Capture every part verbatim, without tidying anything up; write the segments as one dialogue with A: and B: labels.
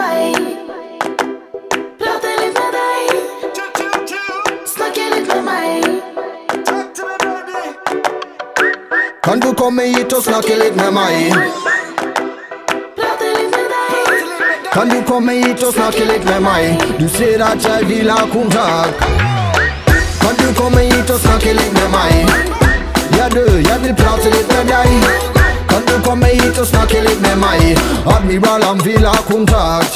A: mig. Prata litt med deg. Snakke litt med meg.
B: Kan du komme hit og snakke litt med meg?
A: Prata litt med deg.
B: Kan du komme hit og snakke litt med meg? Du ser at jeg vil ha kontakt. Kan du komme hit og snakke litt med meg? Ja du, jeg vil prate litt med deg. Kan du komme hit og snakke litt med meg? Admiral, han vil ha kontakt.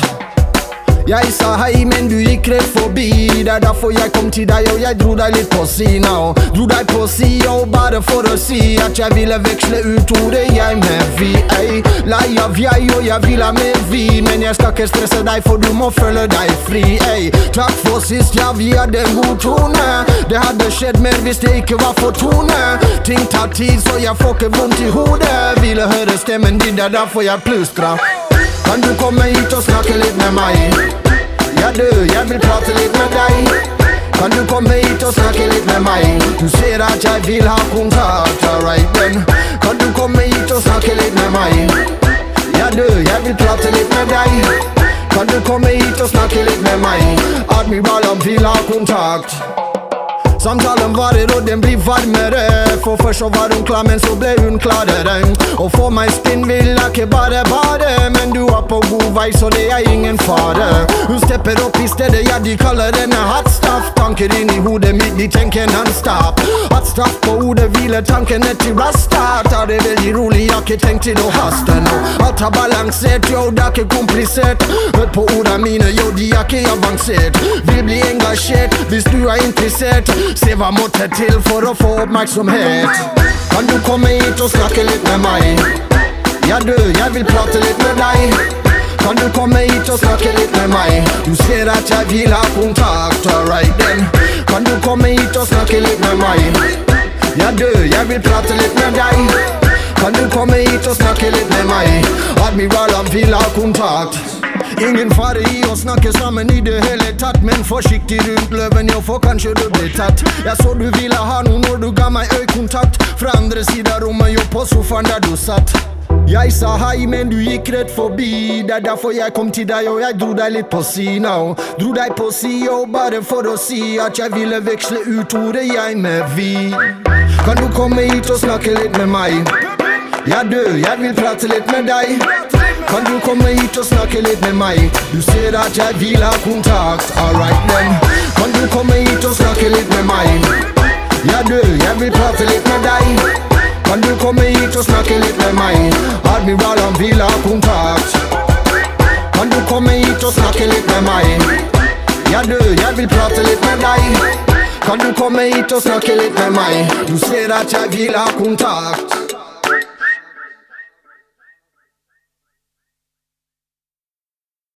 B: Jeg sa hei, men du gikk rett forbi. Det er derfor jeg kom til deg, og jeg dro deg litt på si nå. Dro deg på si, og bare for å si at jeg ville veksle ut ordet jeg med vi. Ey, lei av jeg, og jeg vil ha med vi. Men jeg skal ikke stresse deg, for du må føle deg fri. Ey, takk for sist, ja, vi hadde en god tone. Det hadde skjedd mer hvis det ikke var for tone. Ting tar tid, så jeg får ikke vondt i hodet. Ville høre stemmen din, det er derfor jeg plystrer. Kan du komme hit og snakke litt med meg? Ja du, jeg vil prate litt med deg. Kan du komme hit og snakke litt med meg? Du ser at jeg vil ha kontakt, alright then. Kan du komme hit og snakke litt med meg? Ja du, jeg vil prate litt med deg. Kan du komme hit og snakke litt med meg? Admiral, han vil ha kontakt. Samtalen varer og den blir varmere. For først så var hun klar, men så ble hun klarere. Og for meg spinn vil jeg ikke bare bare. Men du er på god vei, så det er ingen fare. Hun stepper opp i stedet, ja de kaller henne hot stuff. Tanker inn i hodet mitt, de tenker non-stop. Hot stuff på hodet, hviler tankene til rasta. Tar det veldig rolig, jeg har ikke tenkt til å haste nå. Alt er balansert, yo, det er ikke komplisert. Hør på ordene mine, yo, de er ikke avansert. Vil bli engasjert, hvis du er interessert. Se hva måtte til for å få oppmerksomhet. Kan du komme hit og snakke litt med meg? Ja du, jeg vil prate litt med deg. Kan du komme hit og snakke litt med meg? Du ser at jeg vil ha kontakt, alright then. Kan du komme hit og snakke litt med meg? Ja du, jeg vil prate litt med deg. Kan du komme hit og snakke litt med meg? Admiral, han vil ha kontakt. Ingen fare i å snakke sammen i det hele tatt. Men forsiktig rundt løven, jo, for kanskje du blir tatt. Jeg så du ville ha noe når du ga meg øyekontakt. Fra andre siden av rommet, jo, på sofaen der du satt. Jeg sa hei, men du gikk rett forbi. Det er derfor jeg kom til deg, og jeg dro deg litt på si nå. Dro deg på si, og bare for å si at jeg ville veksle ut ordet jeg med vi. Kan du komme hit og snakke litt med meg? Ja du, jeg vil prate litt med deg. Kan du komme hit og snakke litt med meg? Du ser at jeg vil ha kontakt, alright then. Kan du komme hit og snakke litt med meg? Ja du, jeg vil prate litt med deg. Kan du komme hit og snakke litt med meg? Admiral, han vil ha kontakt. Kan du komme hit og snakke litt med meg? Ja du, jeg vil prate litt med deg. Kan du komme hit og snakke litt med meg? Du ser at jeg vil ha kontakt.